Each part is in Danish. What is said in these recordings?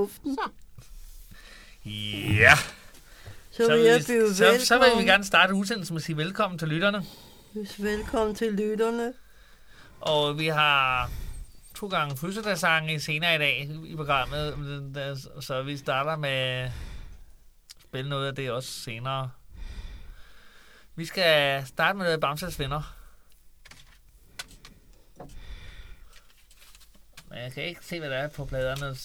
luften. Ja. Så vil vi gerne starte udsendelsen med at sige velkommen til lytterne. Velkommen til lytterne. Og vi har 2 gange fødselsdagssange senere i dag i programmet, så vi starter med at spille noget af det også senere. Vi skal starte med Bamses Venner. Men jeg kan ikke se, hvad der er på pladerne,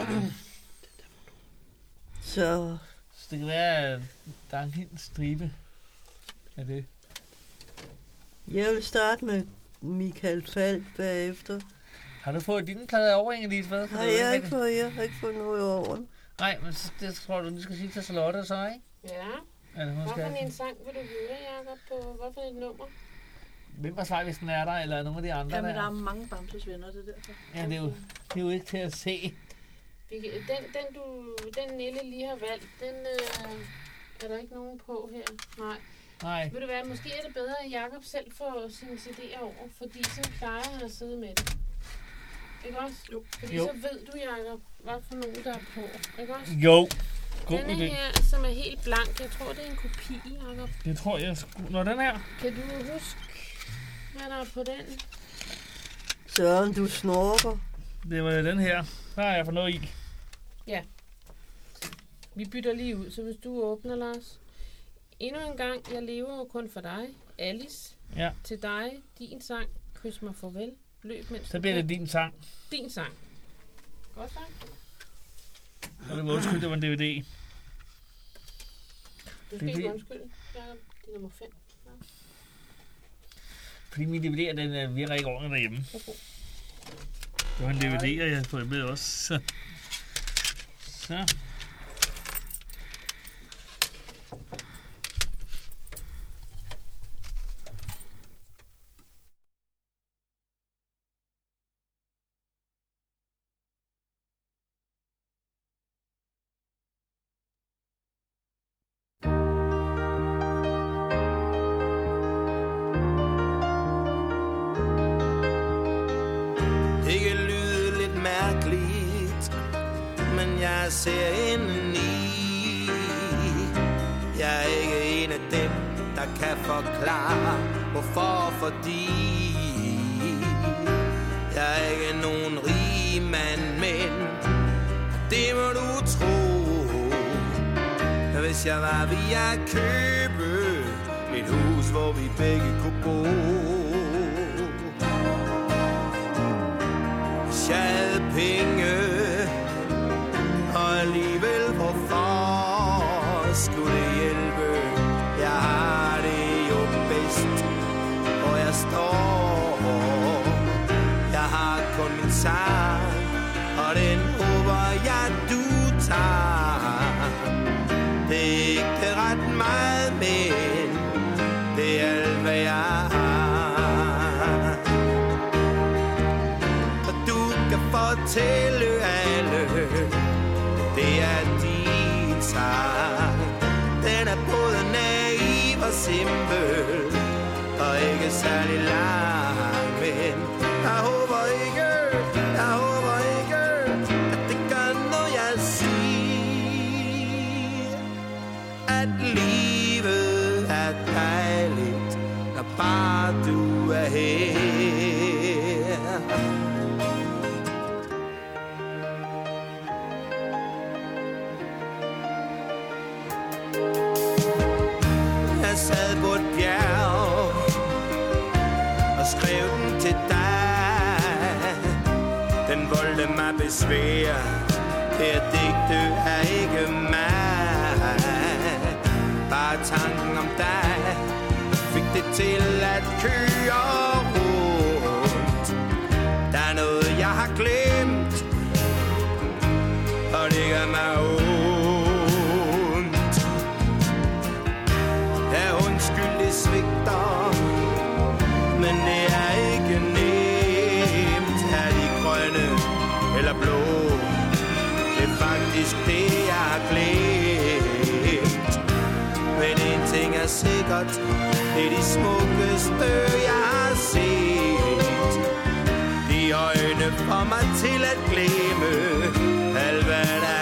så det kan være, at der er en helt stribe af det. Jeg vil starte med Michael Falch bagefter. Har du fået dine plader over, Inge-Lise? Nej, jeg har ikke fået noget over. Nej, men det tror du skal sige til Charlotte så, ikke? Ja. Hvorfor en sang vil du høre, Jacob, på hvorfor et nummer? Hvem var svar, hvis den er der, eller nogle af de andre? Jamen, der er mange Bamses Venner, det derfor. Ja, det er jo ikke til at se. Den Nille lige har valgt, den er der ikke nogen på her. Nej. Vil du være, måske er det bedre, at Jacob selv får sine CD'er over, fordi så plejer han at sidde med det. Ikke også? Jo. Fordi så ved du, Jacob, hvad for nogen, der er på. Ikke også? Jo. God denne idé. her, som er helt blank, jeg tror, det er en kopi, Jacob. Det tror jeg Når den her. Kan du huske, hvad der er på den? Søren, du snorker. Det var den her. Der er jeg for noget i. Ja. Vi bytter lige ud, så hvis du åbner, Lars. Endnu en gang, jeg lever jo kun for dig. Alice. Ja. Til dig, din sang. Kys mig farvel. Løb mens så bliver det din sang. Din sang. Godt sang. Og det var undskyld, det var en DVD. Du skal ikke undskylde, Jacob. Det er nummer 5. Ja. Fordi min DVD, den virker ikke ordentligt derhjemme. Okay. Det var en DVD, og jeg har fået med også. Så. Ser indeni. Jeg er ikke en af dem, der kan forklare hvorfor, fordi jeg er ikke nogen rig mand, men det må du tro. Hvis jeg var, ville jeg købe et hus, hvor vi begge kunne bo. Hvis jeg havde penge, alligevel, hvorfor skulle det hjælpe? Jeg har det jo bedst, hvor jeg står. Jeg har kun min sang, og den håber jeg, du tager. Det er ikke ret meget, men det er alt, hvad jeg har. Og du kan fortælle alle, det er din sang. Den er både naiv og simpel, og ikke særlig lang, men jeg håber ikke, at det gør noget, jeg siger. At livet er dejligt, når bare du er her. Jeg sad på et bjerg og skrev den til dig. Den voldte mig besvær. Det her digte er ikke mig. Bare tanken om dig fik det til at køre rundt. Der er noget jeg har glemt, og det gør mig ondt. Svigter, men det er ikke nemt. Er de grønne eller blå? Det er faktisk det, jeg har glemt. Men en ting er sikkert, det er de smukkeste, jeg har set. De øjne får mig til at glemme alt, hvad der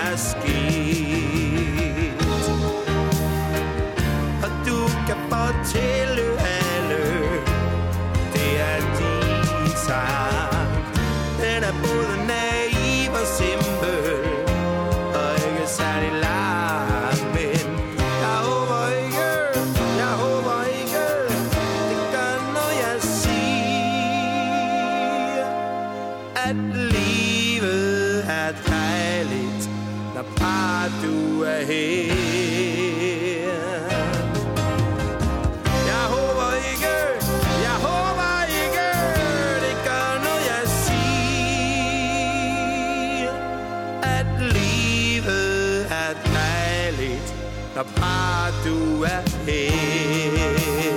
bare du er her. Jeg håber ikke, det gør noget, jeg siger, at livet er dejligt, når bare du er her.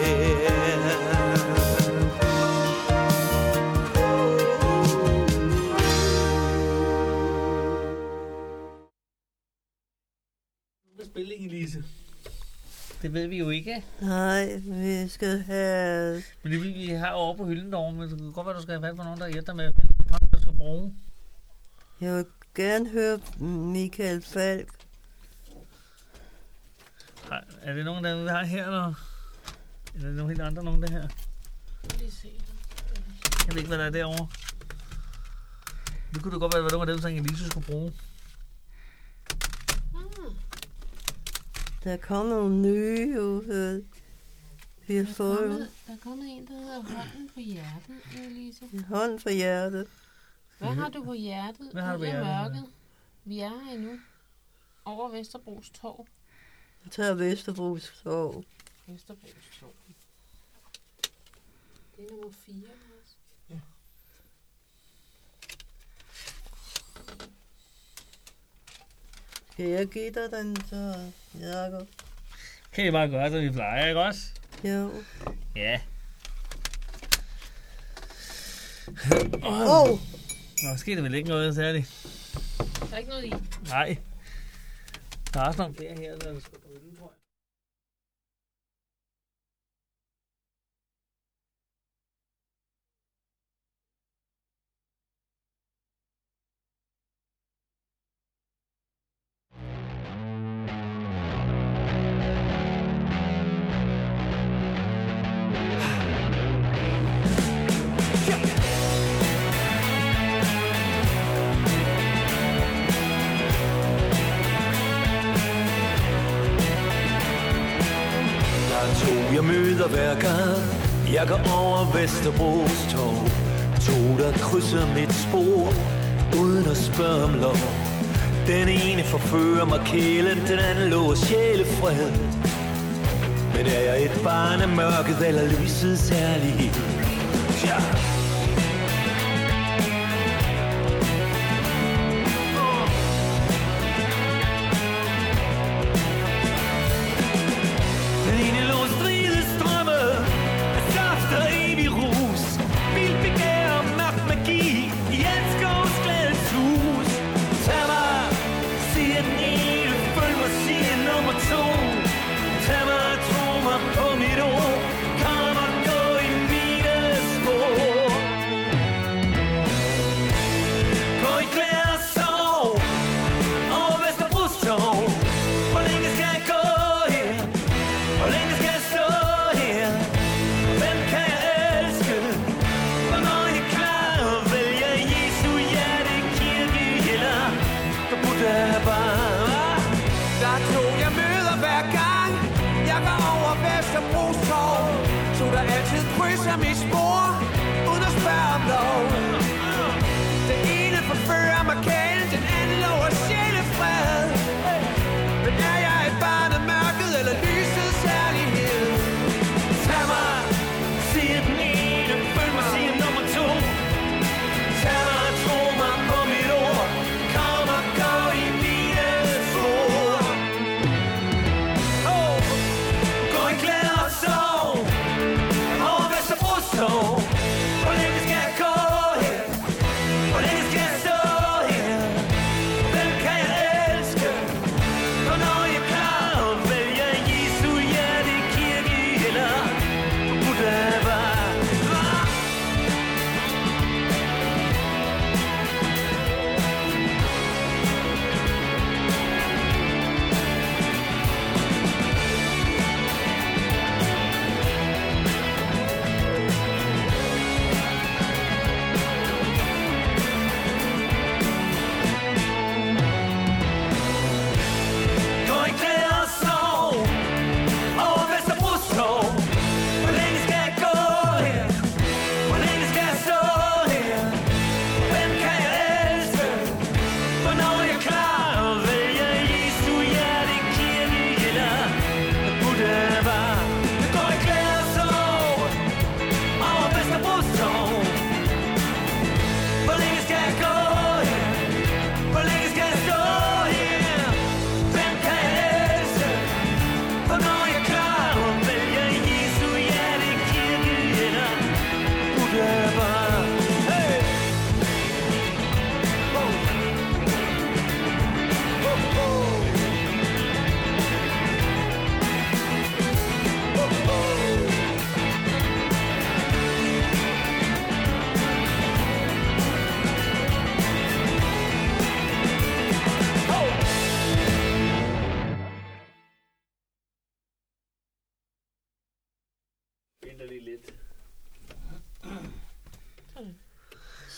Spilling, Elise. Det ved vi jo ikke. Nej, vi skal have... Men det vil vi have over på hylden derovre, men det kan godt være, du skal have fat på nogen, der hjælper med at finde på, du skal bruge. Jeg vil gerne høre Michael Falk. Er det nogen, der vi har her, eller? Eller er det nogle helt andre, nogen der her? Lige se. Jeg ved ikke, hvad der er derovre. Det kunne da godt være, hvad nogle af dem, som Elise skulle bruge. Der kom nogle nye, jo. Vi har fået Der er kommet en, der hedder hånden på hjertet, Elise. en hånd for hjertet. Hvad har du på hjertet? Hvad har du på Ud af hjertet? mørket. Vi er her endnu. Over Vesterbros Torv. Jeg tager Vesterbros Torv. Vesterbros Torv. Det er nummer 4 også. Skal jeg give dig den, så Jacob? Kan I bare gøre, som vi plejer, ikke også? Jo. Ja. Åh! Nå, sker det vel ikke noget særligt? Der er ikke noget i. Nej. Der er også nogle flere her, der skal på hylden, tror jeg. Jeg møder hver gang jeg går over Vesterbros Torv. To, der krydser mit spor uden at spørge om lov. Den ene forfører mig kælen, den anden lover sjælefred. Men er jeg et barn af mørket eller lysets herlighed? Ja. Hvor længe skal jeg stå her? Hvem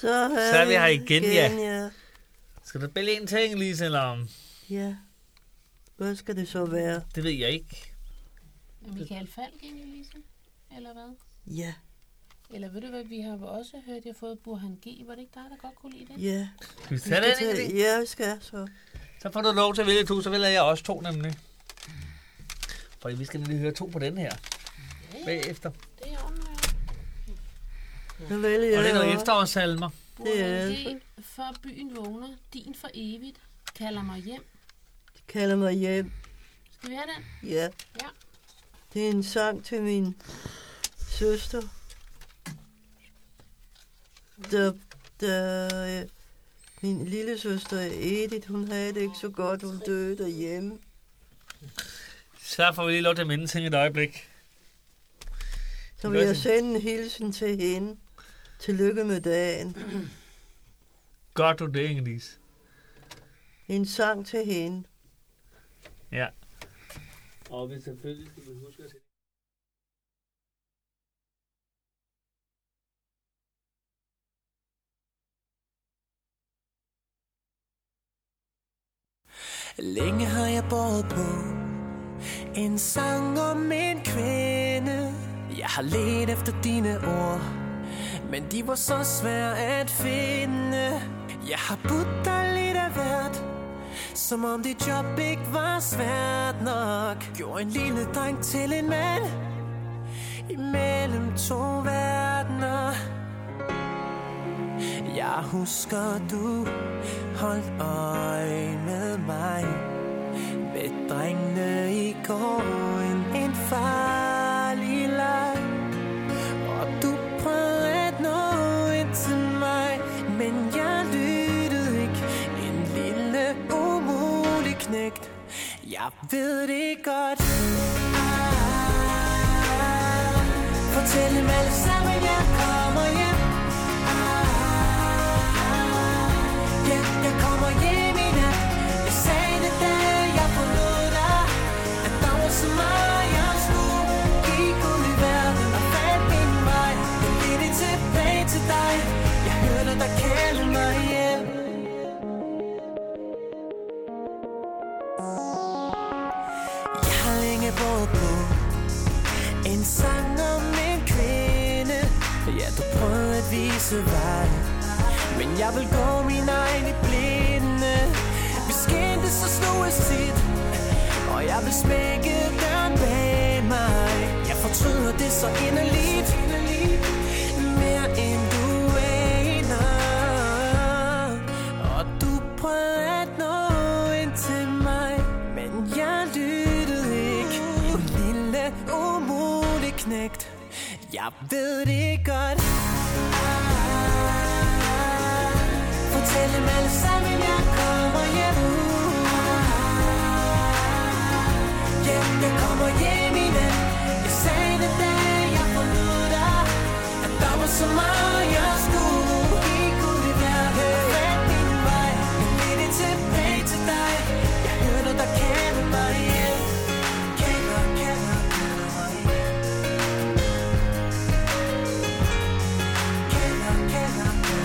Så er vi her igen, ja. ja. Skal du spille en ting, Lise, eller om? Ja. Hvad skal det så være? Det ved jeg ikke. Michael Falk egentlig, Lise? Eller hvad? Ja. Eller ved du hvad, vi har også hørt, at jeg har fået Burhan G. Var det ikke dig, der godt kunne lide det? Ja. Skal vi tage den, ikke? Ja, vi skal så. Så får du lov til at vælge 2, så vælger jeg også 2 nemlig. Fordi vi skal lige høre 2 på den her. Ja, Bagefter. det er ordentligt. Så vælger jeg. Og det er noget også. efterårssalmer. Det er Burhan G. For byen vågner, din for evigt, kalder mig hjem. De kalder mig hjem. Skal vi have den? Ja. Ja. Det er en sang til min søster. Min lille søster Edith, hun havde det ikke så godt. Hun døde derhjemme. Så får vi lige lov til at minde ting et øjeblik. Så vil jeg sende en hilsen til hende. Tillykke med dagen. Gør du det, Inge-Lise? En sang til hende. Ja. Og vi selvfølgelig skal vi huske at se. Længe har jeg båret på en sang om en kvinde. Jeg har let efter dine ord, men de var så svære at finde. Jeg har budt dig lidt af hvert, som om dit job ikke var svært nok. Gjorde en lille dreng til en mand imellem 2 verdener. Jeg husker, du holdt øje med mig, med drengene i gården, en farlig leg. Og du prøvede at nå ind til mig, men jeg lyttede ikke. En lille umulig knægt, jeg ved det godt. Fortæl dem alle sammen, jeg kommer hjem. Jeg kommer hjem i nat. Jeg sagde det, da jeg forlod dig, at der var så meget, jeg skulle. Gik ud i verden og fandt min vej. Jeg ledte tilbage til dig. Jeg hørte dig kalde mig hjem. Jeg har længe båret på en sang om en kvinde. Ja, du prøvede at vise vej, men jeg vil gå min egen i blinde. Vi skændtes og sloges tit, og jeg vil smække døren bag mig. Jeg fortryder det så inderligt, mere end du aner. Og du prøvede at nå ind til mig, men jeg lyttede ikke. En lille umulig knægt, jeg ved det godt. Fortæl dem alle sammen, jeg kommer hjem. Jeg kommer hjem i nat. Jeg sagde det, da jeg forlod dig, at der var så meget, jeg skulle. Gik ud i verden og fandt min vej. Jeg ledte tilbage til dig. Jeg hørte dig kalde mig hjem. Kalder mig hjem. Kalder mig hjem.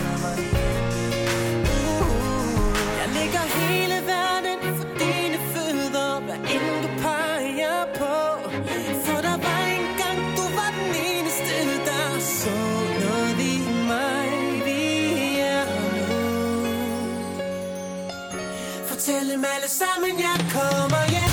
Jeg lægger hele verden for dine fødder, hvad end du peger på. For der var engang, du var den eneste, der så noget i mig. Vi er nu. Fortæl dem alle sammen, jeg kommer hjem.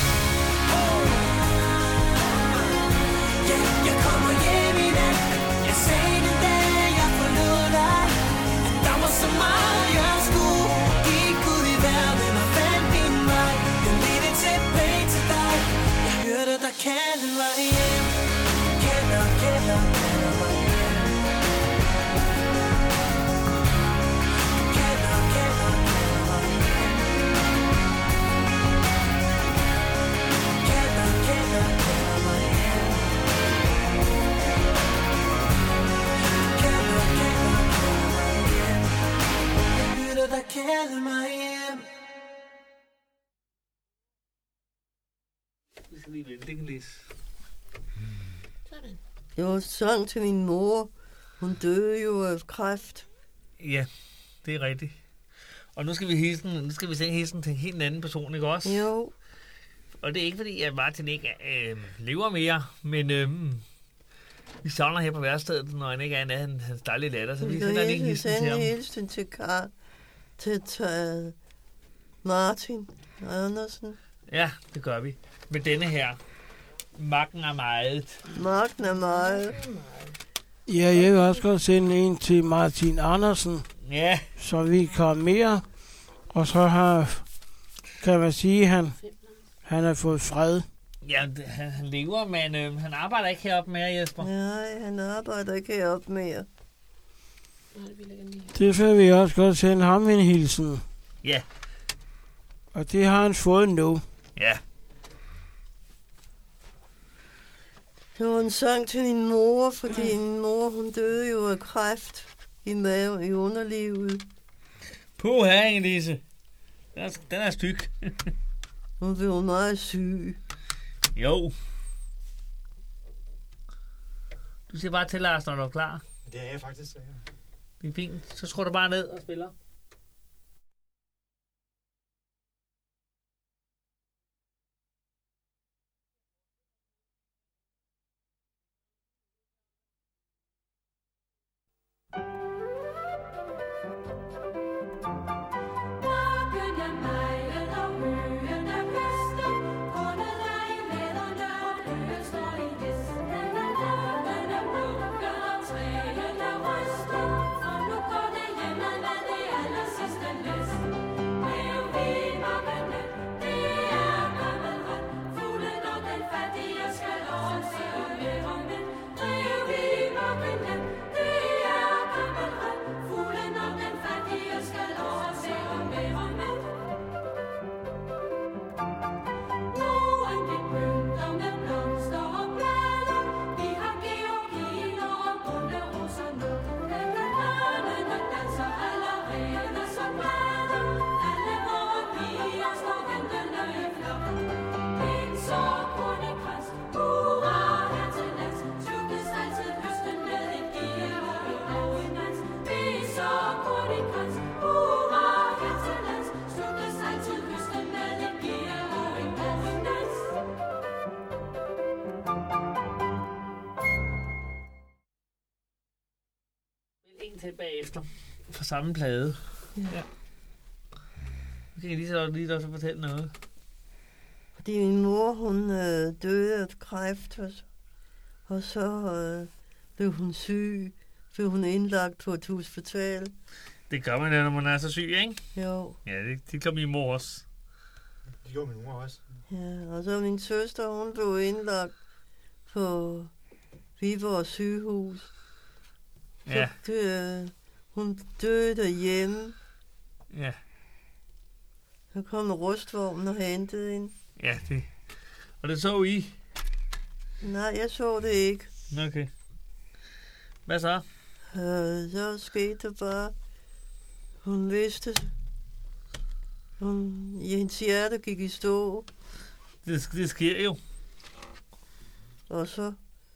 Jeg kommer hjem i nat. Jeg sagde det, da jeg forlod dig, at der var så meget, jeg skulle. Gik ud i verden og fandt min vej. Jeg ledte tilbage til dig. Jeg hørte dig kalde mig hjem. Kalder mig hjem. Kalder mig hjem. Kalder mig hjem. Der kalder mig hjem. Vi skal lige vente, Inge-Lise. Sådan. Det var sang til min mor. Hun døde jo af kræft. Ja, det er rigtigt. Og nu skal vi sende hilsen til en helt anden person, ikke også? Jo. Og det er ikke fordi, at Martin ikke lever mere, men vi savner her på værstedet, når han ikke er en hans dejlige latter, så vi sender en hilsen til ham. Hilsen til Karl, til Martin Andersen. Ja, det gør vi. Med denne her. Magten er meget. Magten er meget. Ja, jeg vil også godt sende en til Martin Andersen, Ja. så vi kan mere. Og så kan man sige, at han har fået fred. Ja, han lever, men han arbejder ikke heroppe mere, Jesper. Nej, han arbejder ikke heroppe mere. Derfor vil jeg også godt sende ham en hilsen. Ja. Og det har han fået nu. Ja. Det var en sang til min mor, fordi min mor, hun døde jo af kræft i mave, i underlivet. Puh, her, Inge-Lise. Den er styk. Hun blev meget syg. Jo. Du siger bare til, Lars, når du er klar. Det er jeg faktisk. Ja. Det er fint. Så skruer du bare ned og spiller. Til bagefter for samme plade. Ja. Okay, lige så fortælle noget. Fordi min mor, hun døde af kræft, og så blev hun syg, blev hun indlagt på et hospital. Det gør man, når man er så syg, ikke? Jo. Ja, det gør min mor også. Det gjorde min mor også. Ja, og så min søster, hun blev indlagt på Viborg sygehus. Ja. Hun døde derhjemme. Ja. Så kom rustvognen og hentede hende. Ja, det. Og det så I? Nej, jeg så det ikke. Okay. Hvad så? Så skete det bare. Hun vidste. Hendes hjerte gik i stå. Det sker jo. Og så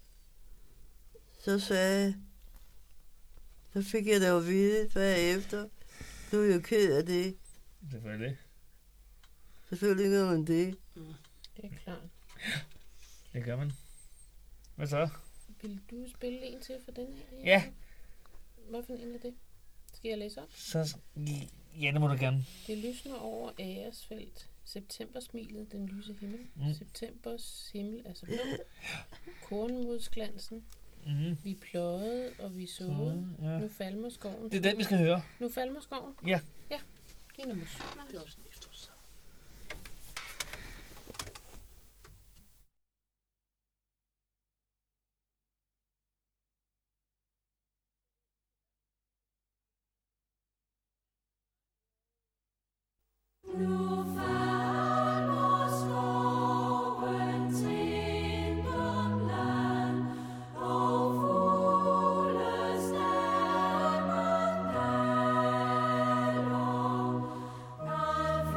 sagde. Så fik jeg da at vide bagefter. Du er jo ked af det. Selvfølgelig. Selvfølgelig gør man det. Det er klart. Det gør man. Hvad så? Vil du spille en til for den her? Ja. Hvad for en er det? Skal jeg læse op? Så, ja, det må du gerne. Det lysner over Æresfelt. Septembersmilet, den lyse himmel. Septembers himmel er så blå. Kornmodsglansen. Vi pløjede, og vi såede. Ja. Nu falmer skoven. Det er den, vi skal høre. Nu falmer skoven? Ja. Ja, det er noget musik. Det er også en efterårssang. Fugle stemmer daler,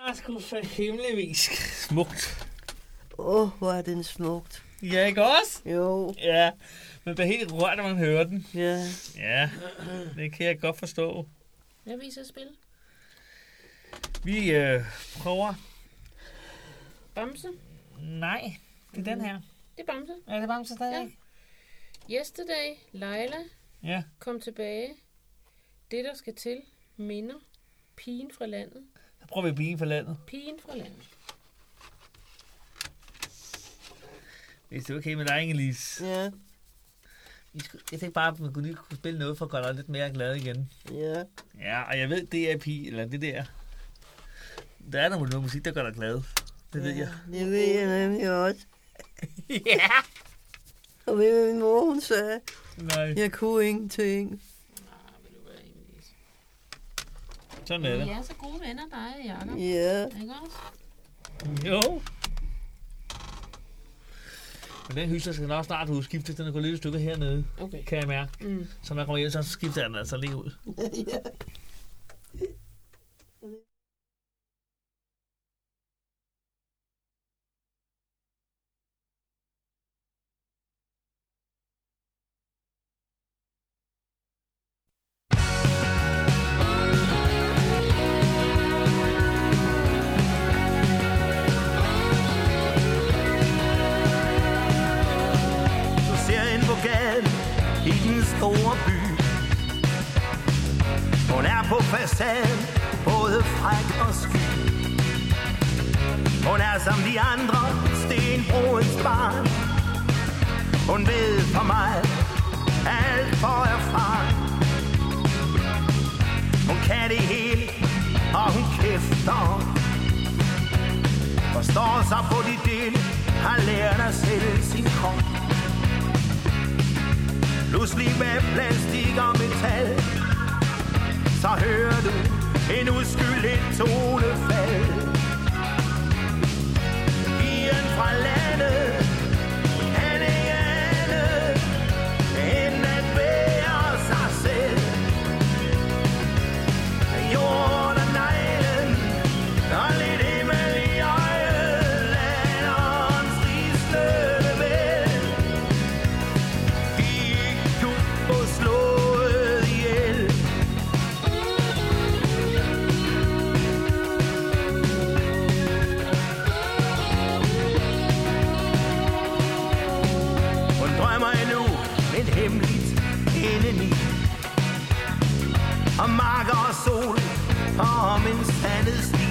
er sgu så himmelvis smukt. Hvor er den smukt. Ja, ikke også? Jo. Ja, man bliver helt rørt, når man hører den. Ja. Ja, det kan jeg godt forstå. Hvad viser at spille? Vi prøver. Bamse? Nej, det er den her. Det er Bamse. Er det Bamse stadig? Ja. Yesterday, Leila, Ja. kom tilbage. Det, der skal til, minder. Pigen fra landet. Så prøver vi bilen for landet. Pigen fra landet. Hvis det er okay med dig, Inge-Lise. Ja. Jeg tænkte bare, at man kunne spille noget for at gøre dig lidt mere glad igen. Ja. Ja, og jeg ved, det er pige, eller det der. Der er noget musik, der gør dig glad. Det ved jeg. Det ved jeg nemlig også. Ja. Og ved du, min mor, hun sagde, Nej. jeg kunne ingenting. Vil du være Inge-Lise? Sådan er det. Vi er så gode venner, dig og Jacob. Ja. Ikke også? Jo. Men den hysler skal nok snart udskiftes. Den er gået lidt et stykke hernede, Okay. kan jeg mærke. Så når jeg kommer hjem, så skifter jeg den altså lige ud. Ja. Du ser en på gaden i den store by. Hun er på facaden, både fræk og sky. Hun er som de andre, Stenbroens barn. Hun ved for mig, alt for erfaren. Hun kan det hele, og hun kæfter. Forstår sig på de dele, har lært at sælge sin krop. Pludselig med plastik og metal, så hører du en uskyldig tonefald. Pigen fra landet, han er ikke andet end at være sig selv. Jorden og neglen, og lidt himmel i øjet, landerens rislede vel. De kunne få slået ihjel. Hun drømmer endnu lidt hemmeligt indeni om marker og sol og om en sandet sti.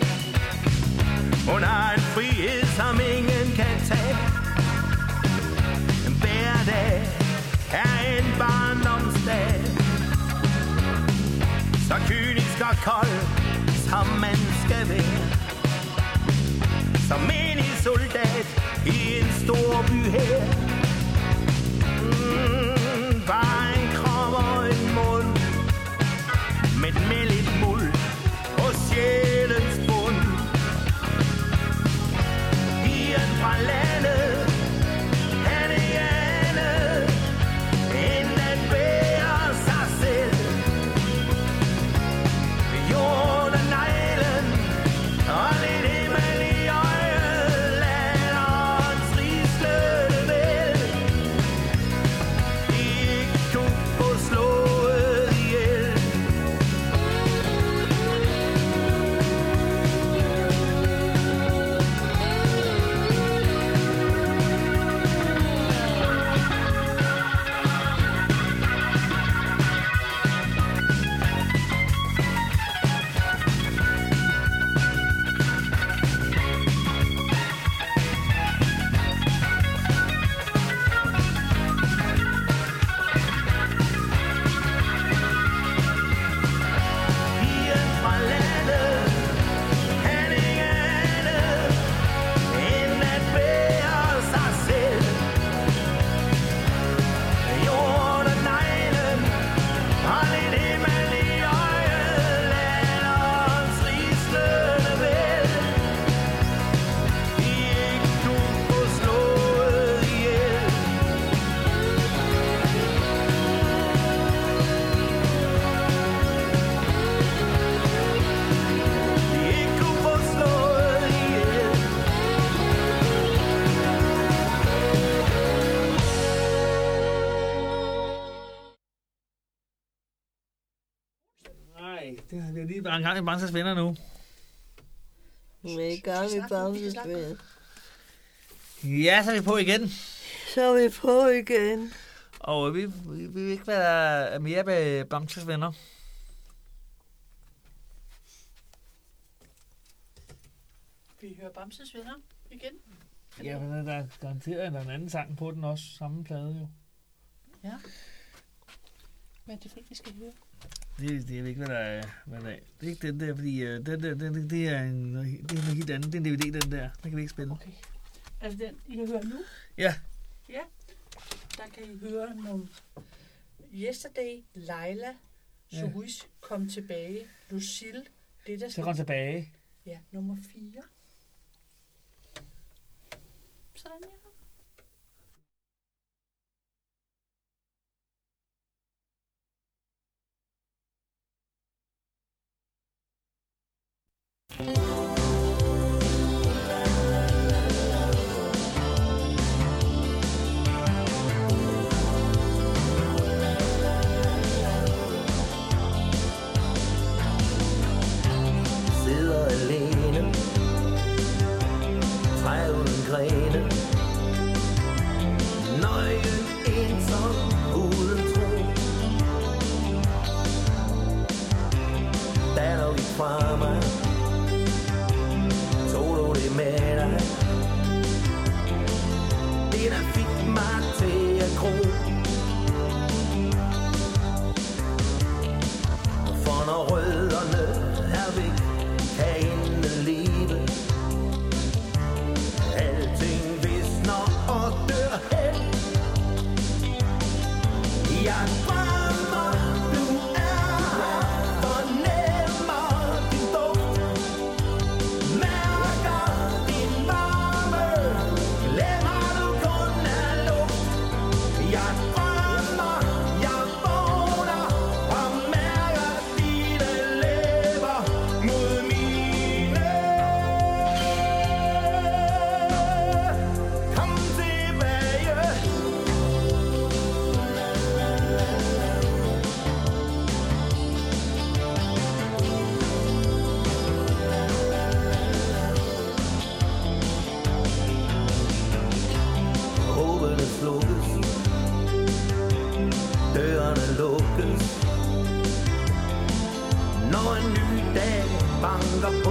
Hun har en frihed, som ingen kan tage. En hverdag er en barndomsdag, så kynisk og kold, som man skal være. Som menig soldat i en stor by her. Bare en krop og en mund, med lidt muld på sjælens bund. Pigen fra landet, han er ikke andet end at være sig selv. Jorden og neglen, og lidt himmel i øjet, landerens rislede vel. De ikke kunne få slået ihjel. det er lige bare en gang i Bamses Venner nu. Hun er i gang i Bamses Venner. Ja, så er vi på igen. Så er vi på igen. Og vi vil ikke være mere med Bamses Venner. Vi hører Bamses Venner igen. Ja, men der er garanteret en anden sang på den også. Samme plade jo. Ja. Hvad er det for, vi skal høre? Det er ikke, hvad der er. Det er ikke den der, fordi det er noget helt andet. Det er en DVD, den der. Den kan vi ikke spille. Okay. Altså den, I kan høre nu? Ja. Ja. Der kan I høre nogle Yesterday, Leila, Suris, Kom tilbage, Lucille, det der Så kom tilbage. Ja, nummer 4. Sådan, ja. Sidder alene, træ uden grene, nøgen ensom uden tro. Da du gik fra mig, tog du det med dig. Det der fik mig til at gro. For når rødderne er væk, kan intet leve. Alting visner og dør hen. Jeg drømmer, du er her, fornemmer din duft, mærker din varme, glemmer du kun er luft. Jeg drømmer, jeg vågner og mærker dine læber mod mine. Kom tilbage. Håbene slukkes, dørene lukkes, når en ny dag banker på.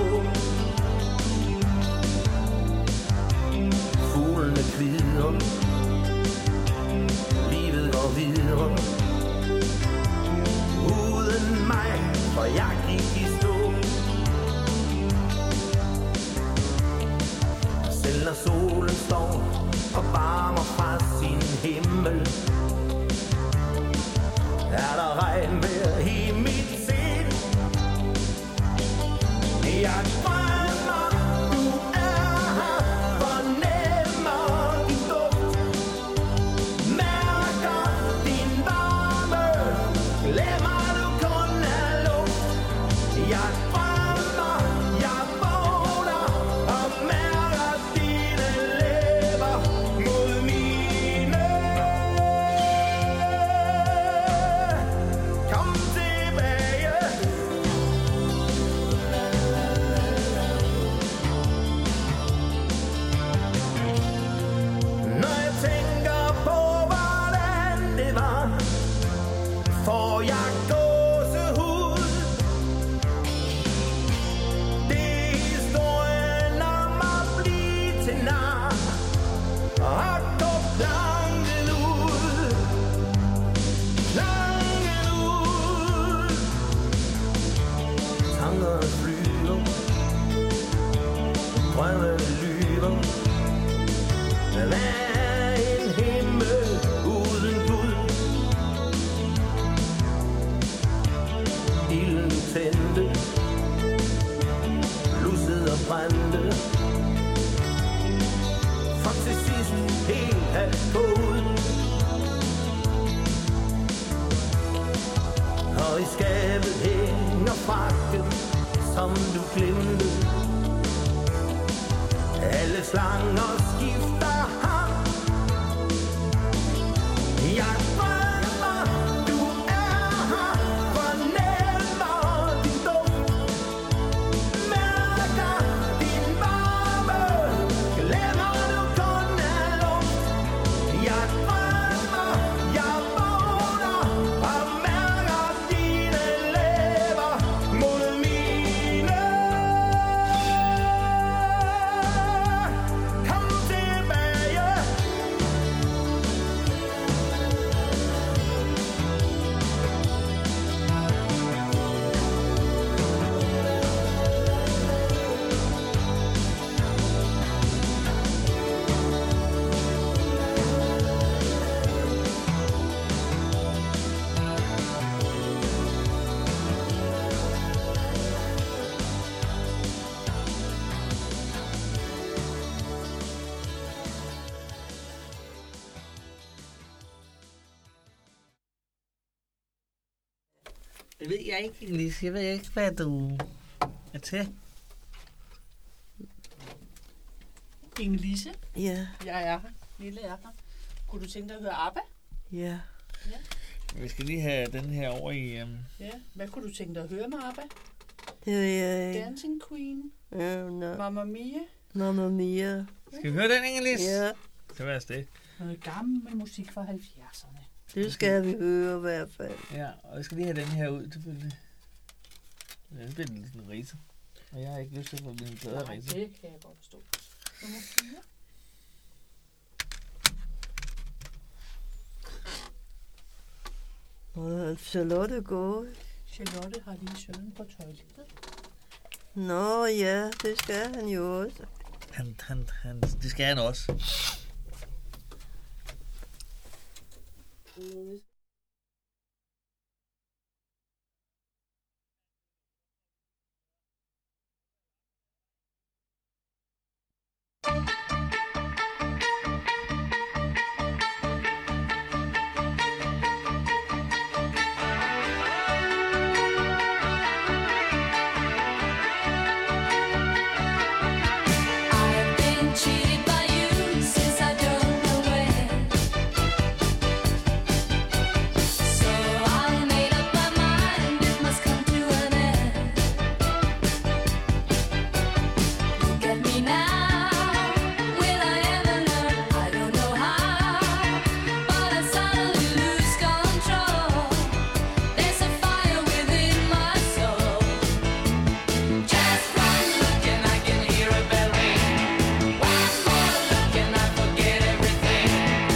Fuglene kvider, livet går videre, uden mig, for jeg gik i stå. Selv når solen står og varmer fra sin himmel, er der regnvejr i mit sind. Jeg drømmer, du er her, fornemmer din duft, mærker din varme, glemmer du kun er luft. Jeg drømmer, jeg vågner og mærker dine læber mod mine. Kom tilbage. Når jeg tænker på, hvordan det var, får jeg gåsehud. Det er historien om at blive til nar og gå planken ud. Planken ud. Tankerne flyver, drømmene lyver. Hvad er en himmel uden Gud? Ilden tændte, blussede og brændte, for til sidst helt at gå ud. Og i skabet hænger frakken, som du glemte. Alle slanger skifter ham. Jeg drømmer, du er her, fornemmer din Det ved jeg ikke, Elise. Jeg ved ikke, hvad du er til. Inge-Lise, Ja, jeg er her. Lille er her. Kunne du tænke dig at høre ABBA? ja. Vi skal lige have den her over i... Ja. Hvad kunne du tænke dig at høre med ABBA? Det ved jeg ikke. Dancing Queen, No. Mamma Mia. Mamma Mia. Skal vi høre den, Elise? Ja, Det var det. Noget gammel musik fra 70'erne. det skal vi høre i hvert fald. Ja, og jeg skal lige have den her ud, selvfølgelig. Den bliver lidt en rise. Og jeg har ikke lyst til at få den bedre Nej, rise. det kan jeg godt forstå. Nummer 4. Og Charlotte går. Charlotte har lige sønnen på toilettet. Nå ja, det skal han jo også. Det skal han også. I've been cheated by you since I don't know when. So I made up my mind it must come to an end. Look at me now, will I ever learn? I don't know how, but I suddenly lose control. There's a fire within my soul. Just one look and I can hear a bell ring. One more look and I forget everything.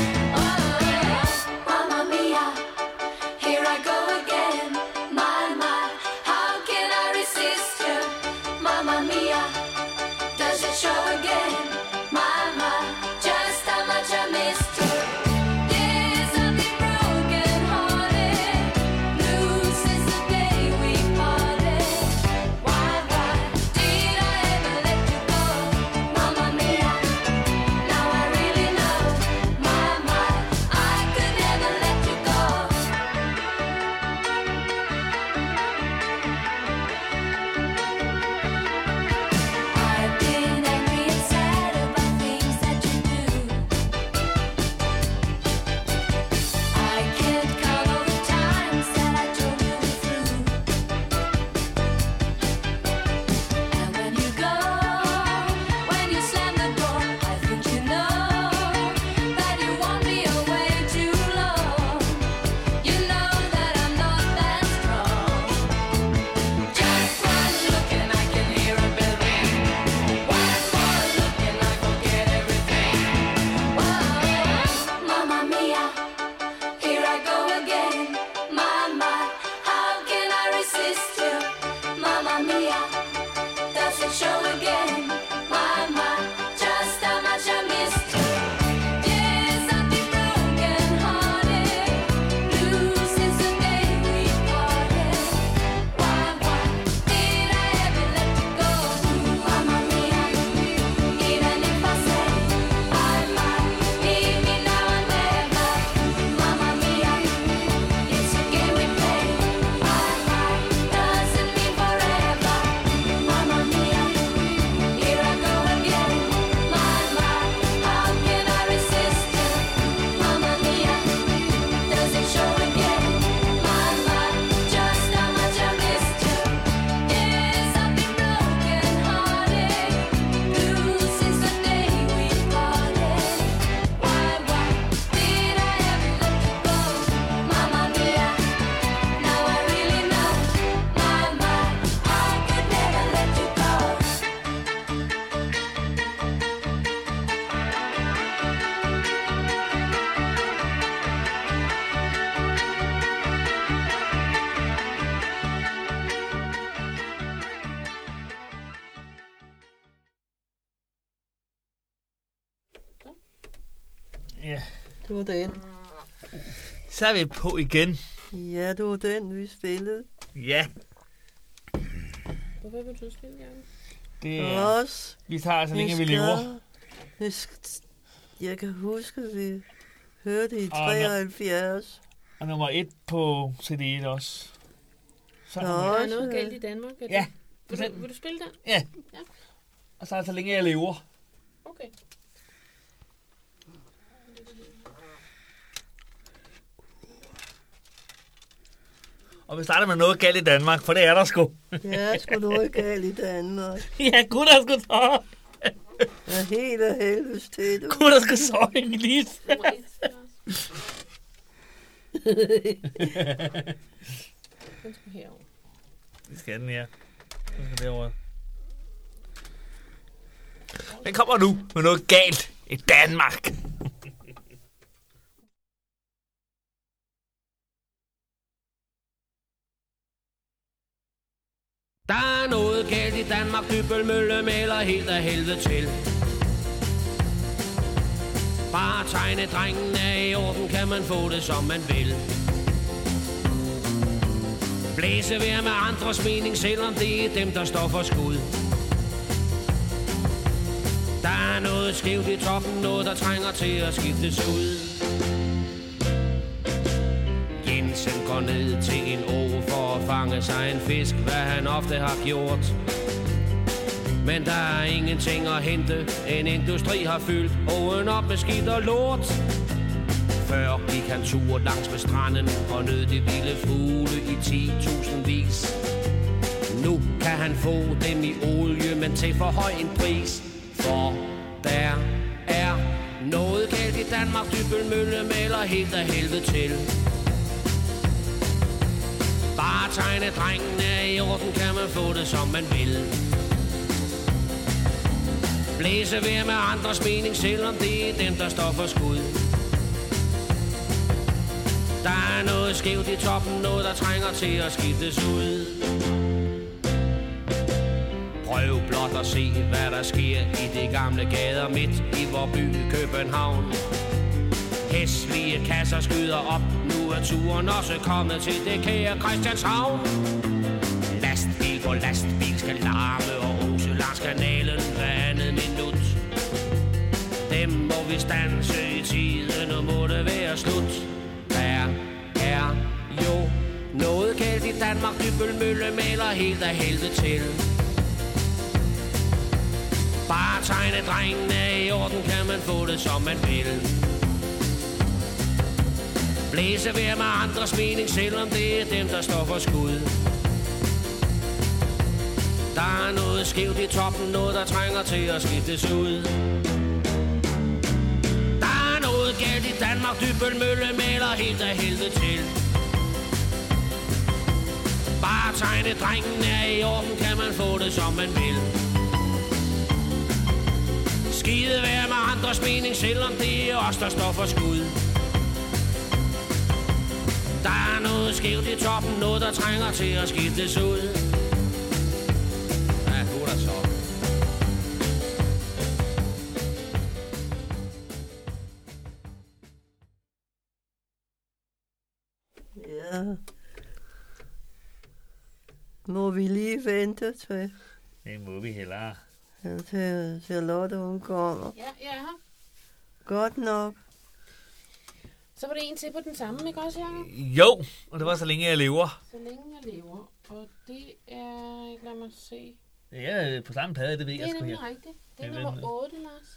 Oh, Mamma Mia, here I go again. My, how can I resist you? Mamma Mia, does it show again? My, just how much I missed you. Yes, I've been broken hearted, blue since the day we parted. Why did I ever let you go? Mamma Mia, now I really know. My, I could never let you go. I've been angry and sad about things that you do. I can't count all the times that I told you the truth. And when you go, when you slam the door, I think you know that you won't be away too long. You know that I'm not that strong. Just one look and I can hear a bell ring. One more look and I forget everything. Whoa, Mamma Mia, here I go again. My, how can I resist you? Mamma Mia, does it show again? My, just how much I missed you. Yes, I've been broken hearted, blue since the day we parted. Why did I ever let you go? Mamma Mia, even if I say I might leave me now and never. Mamma Mia, it's a game we play. Doesn't mean forever. Mamma Mia, here I go again. How can I resist you? Mamma Mia, does it show again? Just how much I missed you. Yes, I've been broken hearted, blue since the day we parted. Why did I ever let you go? Mamma Mia, now I really know. I could never let you go. Ja. Det var den. Så er vi på igen. Ja, det var den, vi spillede. Ja. Hvorfor vil du spille, Jørgen? Det er, Også. vi tager så længe vi lever. Jeg kan huske, at vi hørte i Og 73. Og nummer 1 på CD1 også. Så Nå. Der er noget galt i Danmark. Er Ja. det? Vil du spille den? Ja. Ja. Og så er det så længe jeg lever. Okay. Og vi starter med noget galt i Danmark, for det er der sgu. Ja, sgu noget galt i Danmark. Ja, gud, der sgu så. Ja, helt af helvedes til, du. Gud, der sgu så en lise. Nummer 1, Lars. Den skal herover. Det skal den, ja. Den skal derovre. Den kommer nu med noget galt i Danmark. Der er noget galt i Danmark, Dybbølmølle maler helt af helvede til. Bare tegne drengen er i orden, kan man få det som man vil. Blæse vejr med andres mening, selvom det er dem, der står for skud. Der er noget skævt i toppen, noget der trænger til at skiftes ud. Jensen går ned til en å for at fange sig en fisk, hvad han ofte har gjort. Men der er ingenting at hente, en industri har fyldt åen op med skidt og lort. Før gik han tur langs med stranden og nød de vilde fugle i 10.000 vis. Nu kan han få dem i olie, men til for høj en pris. For der er noget galt i Danmark, Dybbølmølle maler helt af helvede til. Bare tegne drengen er i orden, kan man få det som man vil. Blæse vejr med andres mening, selvom det er dem, der står for skud. Der er noget skævt i toppen, noget der trænger til at skiftes ud. Prøv blot at se, hvad der sker i de gamle gader midt i vor by København. Hæslige kasser skyder op, nu er turen også kommet til det kære Christianshavn. Lastbil på lastbil skal larme og ose langs kanalen hver andet minut. Dem må vi standse i tiden, og må det være slut. Der er jo noget galt i Danmark, Dybbølmølle maler helt af helvede til. Bare tegne drengen er i orden, kan man få det som man vil. Blæse vejr med andres mening, selvom det er dem, der står for skud. Der er noget skævt i toppen, noget der trænger til at skiftes ud. Der er noget galt i Danmark, Dybbølmølle maler helt af helvede til. Bare tegne drengen er i orden, kan man få det som man vil. Skide vejr med andres mening, selvom det er os, der står for skud. Der er noget skævt i toppen, noget der trænger til at skiftes ud. Ja, nu er der så. Ja. Må vi lige vente til, Det må vi hellere. til Charlotte hun kommer. Ja, jeg er her. Godt nok. Så var det en til på den samme, ikke også, Jacob? Jo, og det var så længe jeg lever. Så længe jeg lever. Og det er... Lad mig se. Det er på samme plade, det ved Det jeg er sgu nemlig her. rigtigt. Det er Det er nummer den. 8, Lars.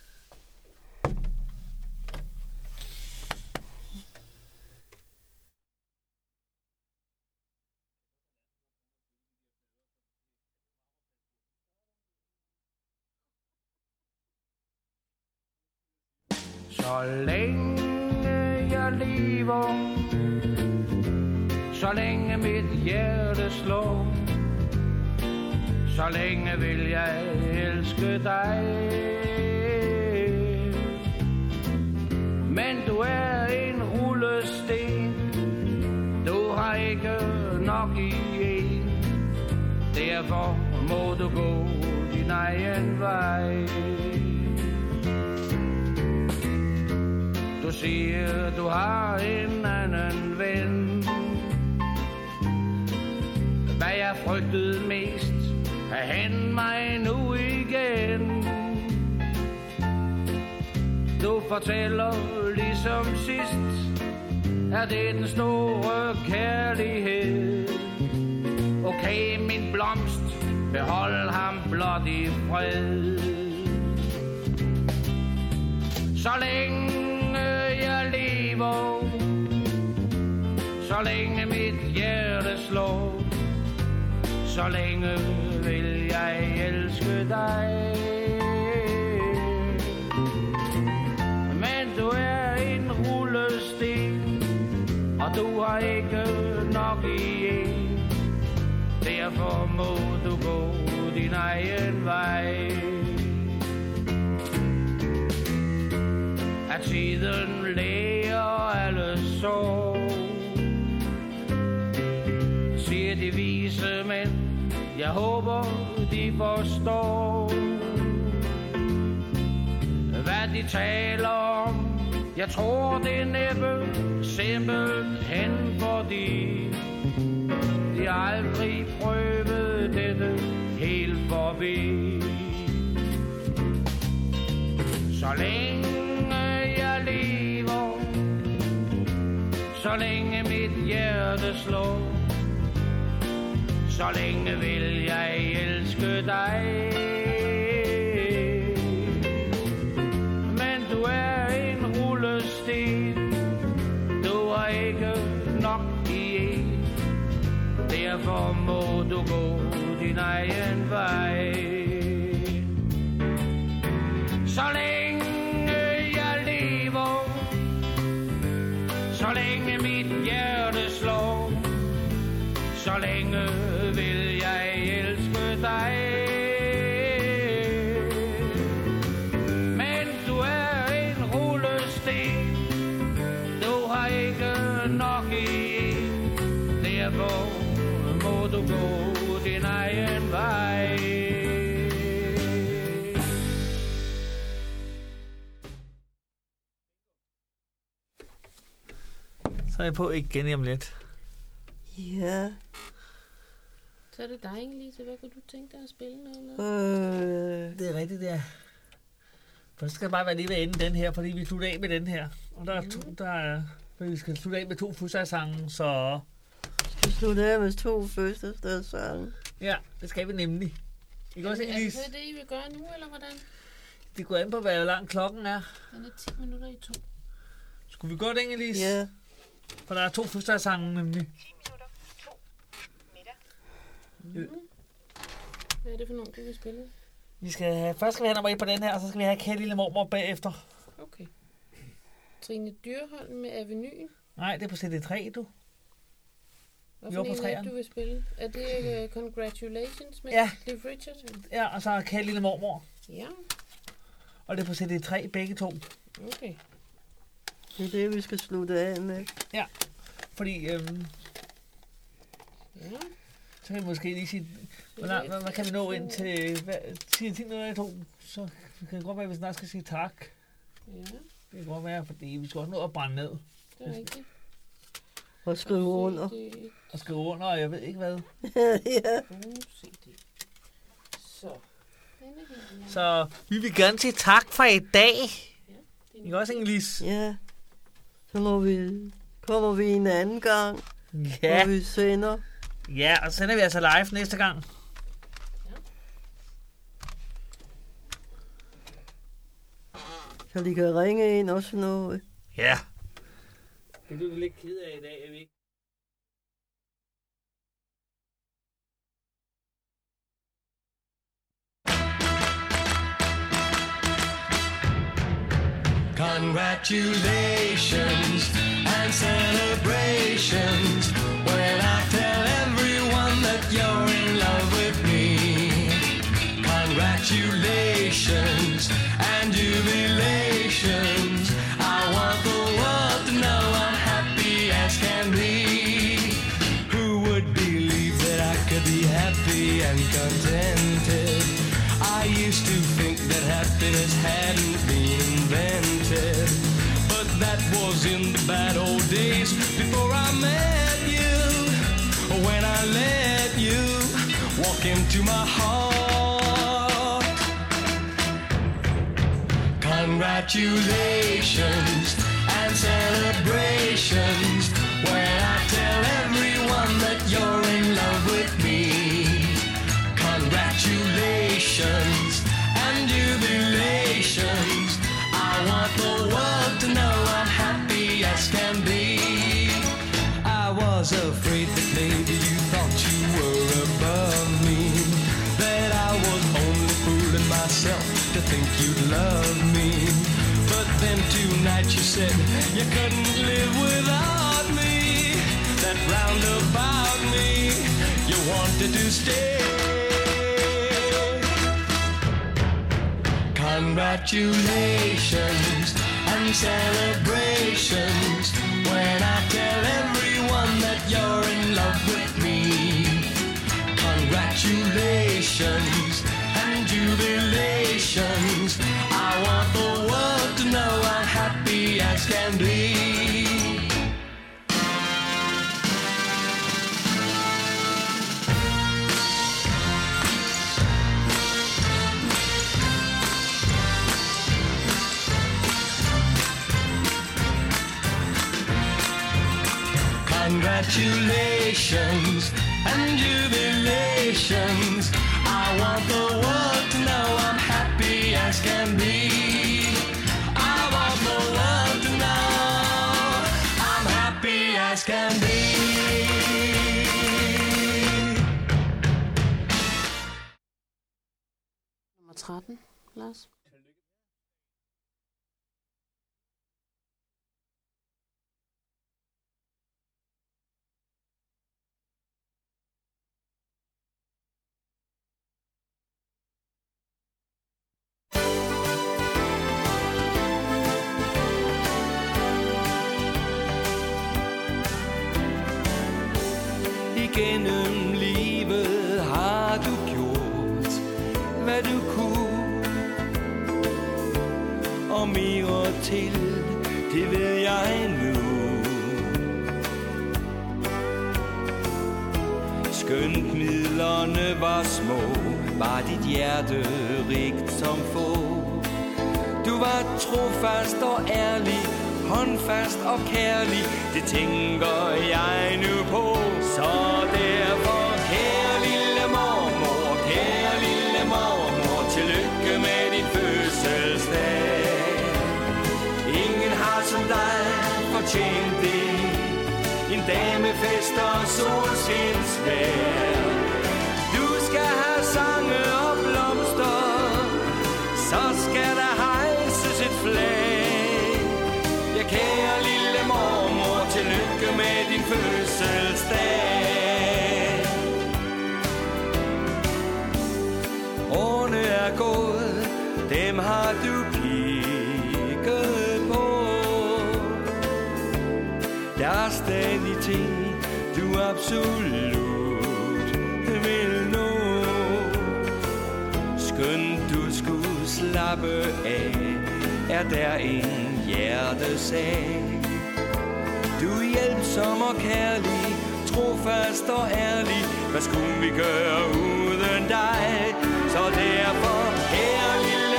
Så længe jeg lever, så længe mit hjerte slår, så længe vil jeg elske dig. Men du er en rullesten, du har ikke nok i en, derfor må du gå din egen vej. Du siger, du har en anden ven. Hvad jeg frygtede mest, er hen mig nu igen. Du fortæller ligesom sidst, at det er den store kærlighed. Okay, min blomst, behold ham blot i fred. Så længe jeg lever, så længe mit hjerte slår, så længe vil jeg elske dig. Men du er en rullesten, og du har ikke nok i en. Derfor må du gå din egen vej. At tiden læger alle sår, siger de vise mænd. Jeg håber de forstår, hvad de taler om. Jeg tror det er næppe simpelthen fordi de aldrig prøvede dette helt forbi. Så længe jeg lever, så længe mit hjerte slår, så længe vil jeg elske dig. Men du er en rullesten, du har ikke nok i en. Derfor må du gå din egen vej. Så længe jeg lever, så længe mit hjerte slår, så længe vil jeg elske dig. Men du er en rullesten, du har ikke nok i en. Derfor må du gå din egen vej. Så er jeg på igen lige om lidt. Ja. Så er det dig, Inge-Lise. Hvad kunne du tænke dig at spille noget? Det er rigtigt, det er. Først skal jeg bare være lige ved enden den her, fordi vi slutter af med den her. Og der er vi skal slutte af med 2 fødselsdagssange, så... Vi slutter af med 2 fødselsdagssange. Ja, det skal vi nemlig. Ikke også, Inge-Lise? Er det det, I vil gøre nu, eller hvordan? Det går an på, hvor lang klokken er. Den er 10 minutter i 2. Skulle vi gå det, Inge-Lise? Ja. For der er 2 fødselsdagssange, nemlig. 10 minutter, 2 middag. Hvad er det for nogen, du vil spille? Først skal vi have nummer 1 på den her, og så skal vi have Kære Lille Mormor bagefter. Okay. Trine Dyrholm med Avenyen. Nej, det er på CD3, du. Hvorfor en af du vil spille? Er det Congratulations med Cliff Richard? Ja, og så er Kære Lille Mormor. Ja. Og det er på CD3, begge to. Okay. Det er det, vi skal slutte af med. Ja, fordi... Ja. Så kan vi måske lige sige... Hvad kan vi nå ind til... 10 minutter i 2, så kan det godt være, at vi snart skal sige tak. Ja. Det kan godt være, fordi vi skal også nå at brænde ned. Det er rigtigt. Og skrive under. Og skrive under, og jeg ved ikke hvad. Ja. Så vi vil gerne sige tak for i dag. Ikke også, Inge-Lise? Ja. Så kommer vi en anden gang, ja. hvor vi sender. Ja, og så sender vi altså live næste gang. Så de kan ringe ind og sådan noget. Ja. Det er du lidt ked af i dag, er vi ikke? Congratulations and celebrations when I tell everyone that you're in love with me. Congratulations and jubilations. I want the world to know I'm happy as can be. Who would believe that I could be happy and contented? I used to think that happiness hadn't been invented, but that was in the bad old days before I met you. When I let you walk into my heart. Congratulations and celebrations when I tell everyone that you're in love with me. Congratulations and jubilations. I want the world to know I'm happy as can be. I was afraid that maybe you thought you were above me, that I was only fooling myself to think you'd love me. But then tonight you said you couldn't live without me, that round about me you wanted to stay. Congratulations and celebrations when I tell everyone that you're in love with me. Congratulations and jubilations. I want the world to know I'm happy as can be. Congratulations and jubilations. I want the world to know I'm happy as can be. I want the world to know I'm happy as can be. Nummer 13, Lars. Gennem livet har du gjort, hvad du kunne, og mere til, det ved jeg nu. Skønt midlerne var små, var dit hjerte rigt som få. Du var trofast og ærlig, håndfast og kærlig, det tænker jeg nu på. Så derfor, kære lille mormor, tillykke med din fødselsdag. Ingen har som dig fortjent det, en damefest og solskinsvejr. Du skal have sange og blomster, så skal der hejses et flag. Ja, kære lille mormor, tillykke med din fødselsdag. Årene er gået, dem har du kigget på. Der er stadig ting, du absolut vil nå. Skønt du skulle slappe af, er der en hjertesag. Du er hjælpsom og kærlig, trofast og ærlig. Hvad skulle vi gøre uden dig? Så derfor, kære lille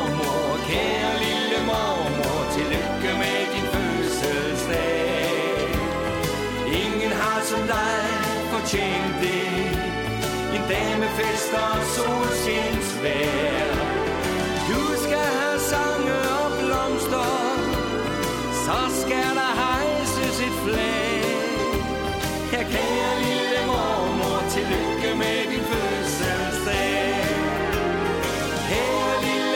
mormor, tillykke med din fødselsdag. Ingen har som dig fortjent det, en damefest og solskinsvejr. Du skal have sange og blomster, så skal der hejses et flag. Ja, kære lille mormor, tillykke med din fødselsdag. Kære lille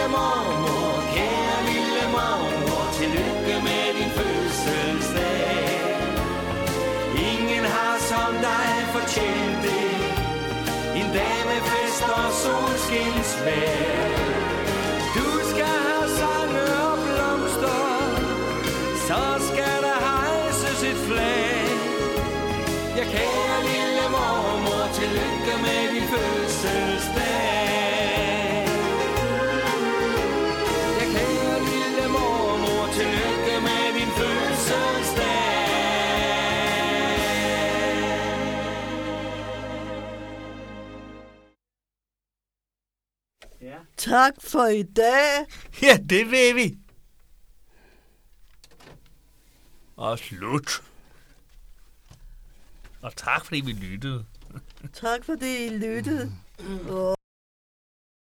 mormor, tillykke med din fødselsdag. Ingen har som dig fortjent det, en damefest og solskinsvejr. Du skal have sange og blomster, så skal der hejses et flag. Ja, kære lille mormor, tillykke med din fødselsdag. Ja, kære lille mormor, tillykke med din fødselsdag. Ja. Tak for i dag. Ja, det vil vi. Og slut. Og tak fordi vi lyttede. Tak fordi I lyttede.